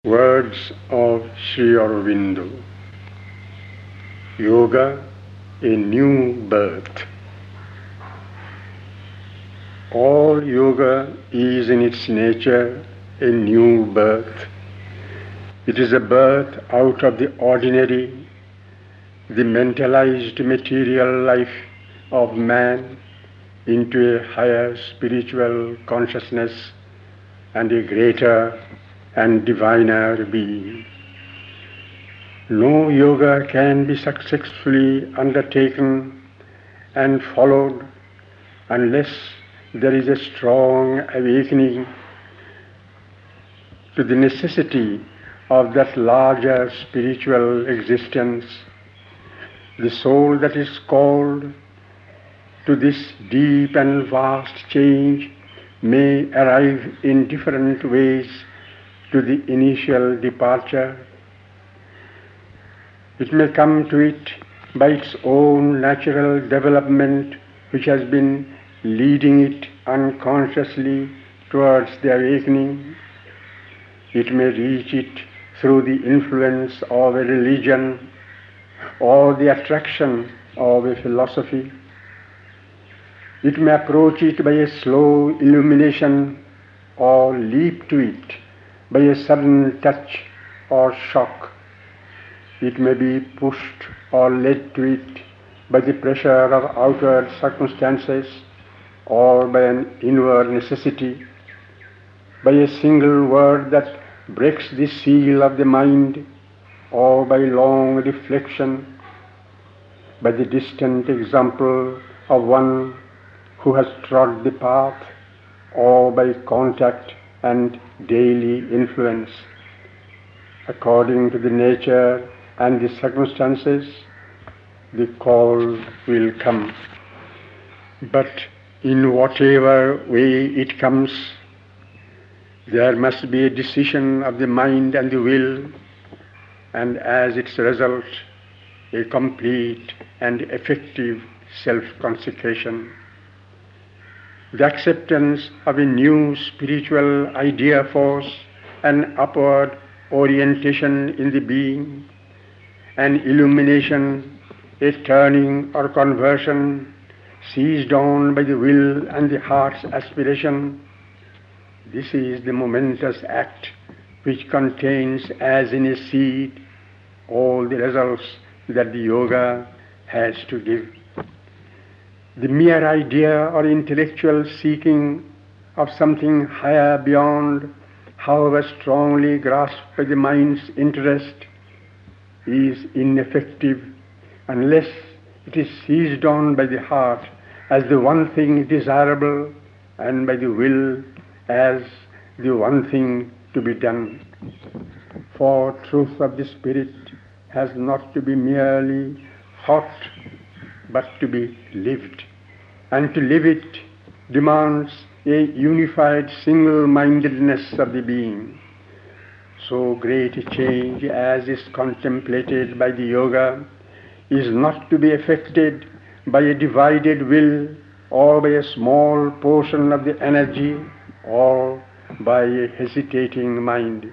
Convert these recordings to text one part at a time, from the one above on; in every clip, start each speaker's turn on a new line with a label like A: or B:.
A: Words of Sri Aurobindo. Yoga, a new birth. All yoga is in its nature a new birth. It is a birth out of the ordinary, the mentalized material life of man into a higher spiritual consciousness and a greater and diviner being. No yoga can be successfully undertaken and followed unless there is a strong awakening to the necessity of that larger spiritual existence. The soul that is called to this deep and vast change may arrive in different ways to the initial departure. It may come to it by its own natural development, which has been leading it unconsciously towards the awakening. It may reach it through the influence of a religion or the attraction of a philosophy. It may approach it by a slow illumination or leap to it by a sudden touch or shock. It may be pushed or led to it by the pressure of outward circumstances or by an inward necessity, by a single word that breaks the seal of the mind, or by long reflection, by the distant example of one who has trod the path, or by contact and daily influence. According to the nature and the circumstances, the call will come. But in whatever way it comes, there must be a decision of the mind and the will, and as its result, a complete and effective self-consecration. The acceptance of a new spiritual idea force, an upward orientation in the being, an illumination, a turning or conversion seized on by the will and the heart's aspiration. This is the momentous act which contains as in a seed all the results that the yoga has to give. The mere idea or intellectual seeking of something higher beyond, however strongly grasped by the mind's interest, is ineffective unless it is seized on by the heart as the one thing desirable and by the will as the one thing to be done. For truth of the spirit has not to be merely thought, but to be lived. And to live it demands a unified single-mindedness of the being. So great a change as is contemplated by the yoga is not to be effected by a divided will or by a small portion of the energy or by a hesitating mind.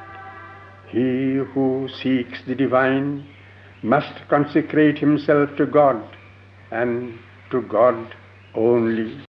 A: He who seeks the divine must consecrate himself to God and to God only.